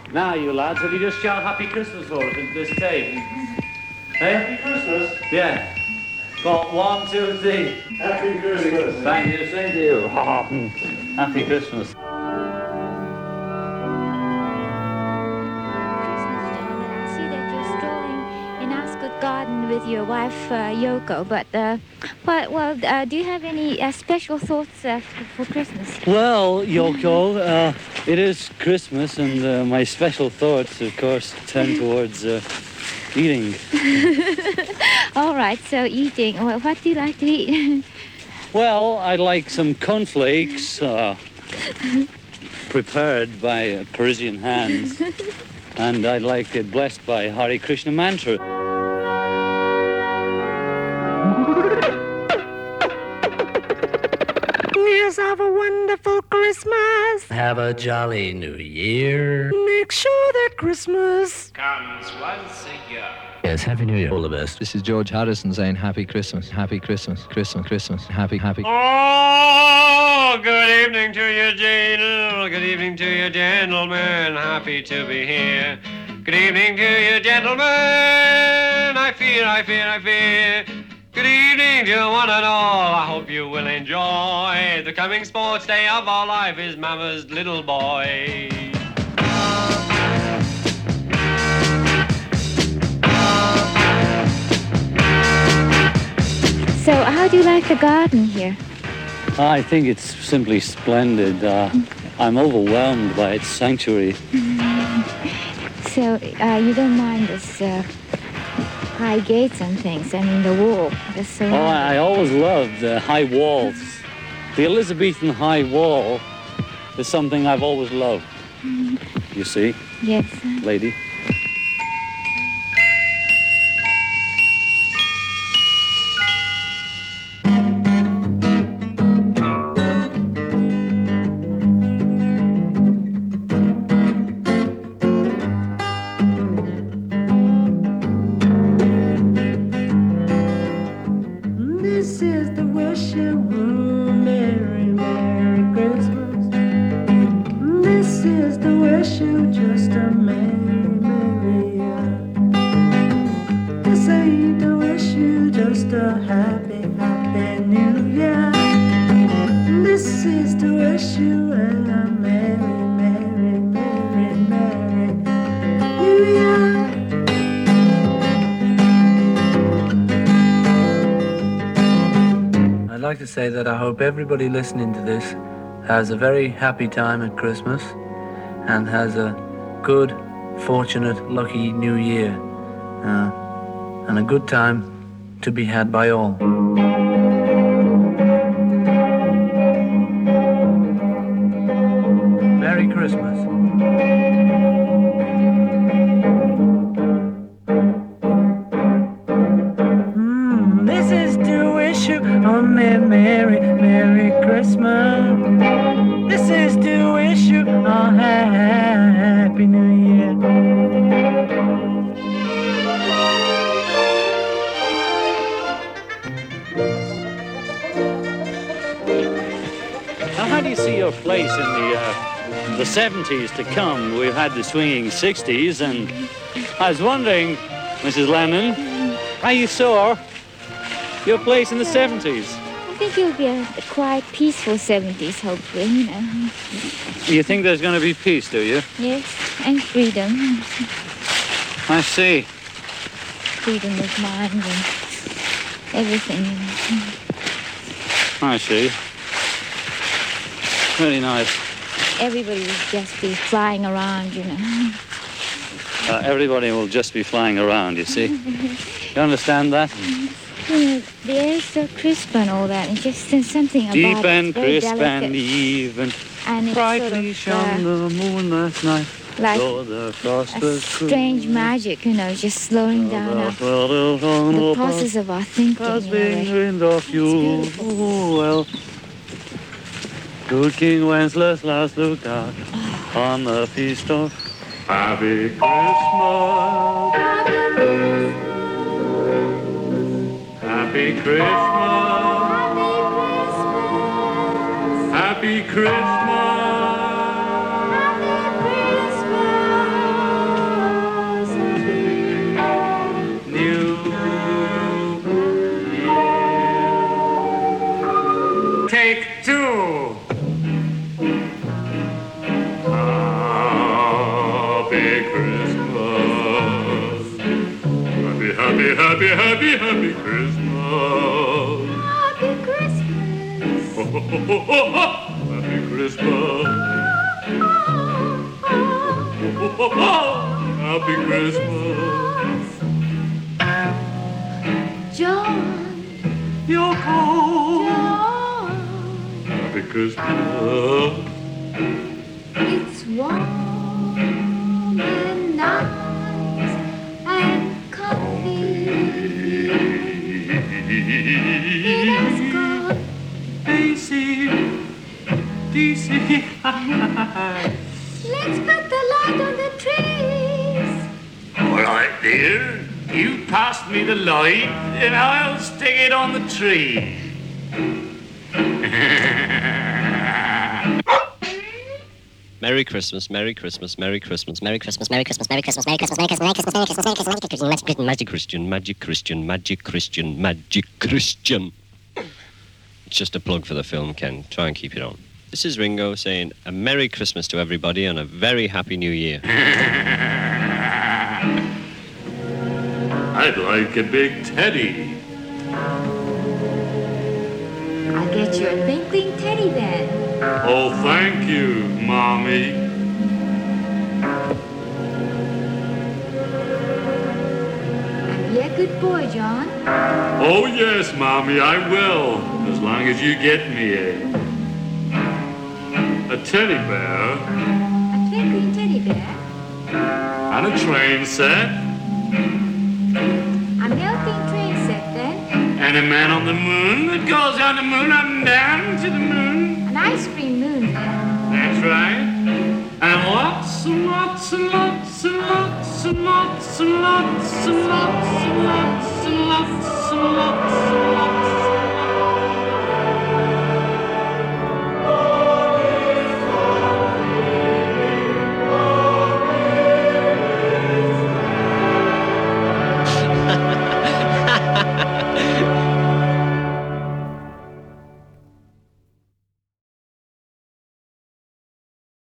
Now, you lads, have you just shout Happy Christmas for us into this tape? Hey? Happy Christmas. Yeah. Got 1, 2, 3. Happy Christmas. Thank you, same to you. Happy Christmas. Garden with your wife Yoko, but do you have any special thoughts for Christmas? Well, Yoko, it is Christmas, and my special thoughts, of course, turn towards eating. All right, so eating. Well, what do you like to eat? Well, I like some cornflakes prepared by Parisian hands, and I like it blessed by Hare Krishna mantra. Have a wonderful Christmas. Have a jolly New Year. Make sure that Christmas comes once a year. Yes, Happy New Year. All the best. This is George Harrison saying Happy Christmas, Happy Christmas, Christmas, Christmas, Happy. Oh, good evening to you, Jane. Good evening to you, gentlemen. Happy to be here. Good evening to you, gentlemen. I fear. Good evening to one and all. I hope you will enjoy the coming sports day of our life is Mama's little boy. So how do you like the garden here? I think it's simply splendid. I'm overwhelmed by its sanctuary. So you don't mind this high gates and things, I mean the wall. I always loved the high walls. The Elizabethan high wall is something I've always loved. You see? Yes. Lady? I'd like to say that I hope everybody listening to this has a very happy time at Christmas and has a good, fortunate, lucky New Year and a good time to be had by all. Merry Christmas. This is to wish you a Merry Christmas. This is to wish you a Happy New Year. Now, how do you see your place in the 70s to come? We've had the swinging 60s, and I was wondering, Mrs. Lennon, are you sure your place in the 70s? I think it'll be a quiet, peaceful 70s, hopefully, you know. You think there's going to be peace, do you? Yes, and freedom. I see. Freedom of mind and everything, you know. I see. Very nice. Everybody will just be flying around, you know. Everybody will just be flying around, you see. You understand that? You know, the air is so crisp and all that, and just there's something about Deep it. and It's very crisp delicate. and even. And it's Brightly shone the moon last night. like So the frost a was strange magic, you know, just slowing down the process of our thinking. Wind of you. Oh, well. Good King Wenceslas last looked out on the feast of Happy Christmas. Happy Christmas. Happy Christmas. Christmas. Happy, happy, happy, happy, happy Christmas. Happy Christmas. Ho, ho, ho, ho, ho, ho. Happy Christmas. Ho, ho, ho, ho. Happy Christmas. John. Yoko. John. Happy Christmas. It's warm and nice and comfy. It has got AC, DC. Let's put the light on the trees. All right, dear. You pass me the light, and I'll stick it on the tree. Merry Christmas, Merry Christmas, Merry Christmas, Merry Christmas, Merry Christmas, Merry Christmas, Merry Christmas, Merry Christmas, Merry Christmas, Merry Christmas, Merry Christmas, Magic Christian, Magic Christian, Magic Christian, Magic Christian. It's just a plug for the film, Ken. Try and keep it on. This is Ringo saying a Merry Christmas to everybody and a very Happy New Year. I'd like a big teddy. I'll get you a twinkling teddy then. Oh, thank you, Mommy. And be a good boy, John. Oh, yes, Mommy, I will. As long as you get me a teddy bear. A twinkling teddy bear. And a train set. A melting train set then. And a man on the moon that goes on the moon up and down to the moon. An ice cream moon then. That's right. And lots and lots and lots and lots and lots and lots and lots and lots and lots and lots